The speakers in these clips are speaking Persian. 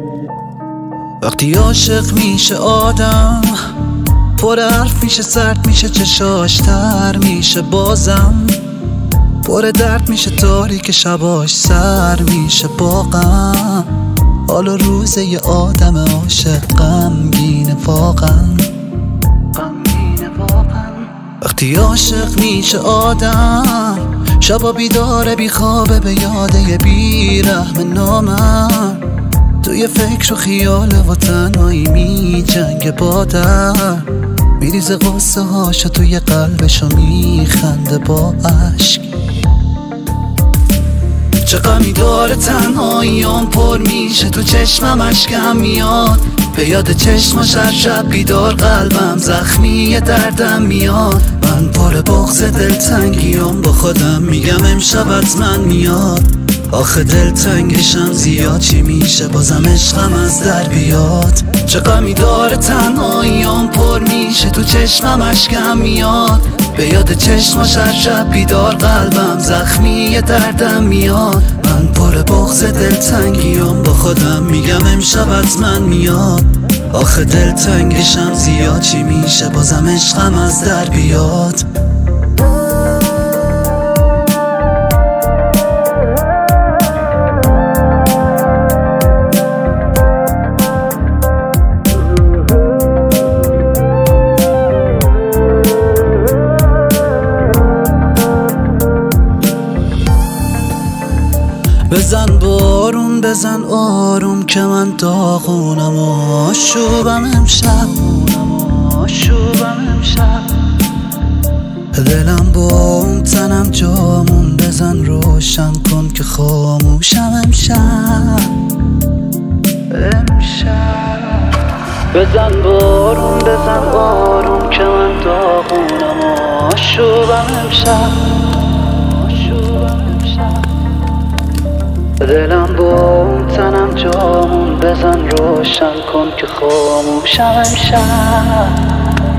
وقتی عاشق میشه آدم پر حرف میشه، سرد میشه، چشاش تر میشه، بازم پر درد میشه، تاریک شباش سر میشه با غم. حالا روز یه آدم عاشق غمگینه واقعا. وقتی عاشق میشه آدم شبا بیداره بیخوابه به یاده بیرحم نامم، توی فکر و خیاله و تنهایی می جنگ با در، میریزه قصه هاشو توی قلبشو میخنده با عشق. چه غمی داره تنهاییام پر میشه، تو چشمم اشکم میاد، به یاد چشماش هر شب بیدار قلبم زخمی دردم میاد. من پر بغض دلتنگیام با خودم میگم امشب حتما میاد، آخه دلتنگشم زیاد چی میشه بازم عشقم از در بیاد. چه غمی داره تنهاییام پر میشه، تو چشمم اشکم میاد، به یاد چشماش هر شب بیدار قلبم زخمی دردم میاد. من پر بغض دلتنگیام با خودم میگم امشب حتما میاد، آخه دلتنگشم زیاد چی میشه بازم عشقم از در بیاد. بزن بارون بزن آروم که من داغونم و آشوبم امشب، دلم با اون تنم جامون، بزن روشن کن که خاموشم امشب. بزن بارون بزن آروم که من داغونم و آشوبم امشب، دلم با اون تنم جامون، بزن روشن کن که خاموشم امشب.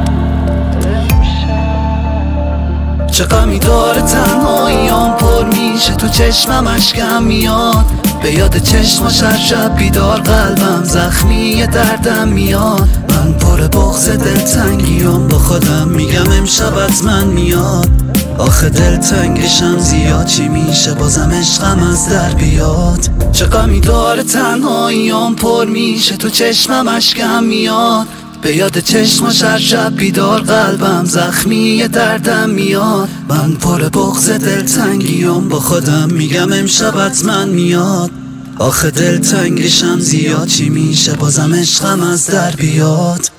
چه غمی داره تنهاییام پر میشه، تو چشمم اشکم میاد، به یاد چشماش هر شب بیدار قلبم زخمی دردم میاد. من پر بغض دلتنگیام با خودم میگم امشب حتما میاد، آخه دلتنگشم زیاد چی میشه بازم عشقم از در بیاد. چه غمی داره تنهاییام پر میشه، تو چشمم اشکم میاد، به یاد چشماش هر شب بیدار قلبم زخمی دردم میاد. من پر بغض دلتنگیام با خودم میگم امشب حتما میاد، آخه دلتنگشم زیاد چی میشه بازم عشقم از در بیاد.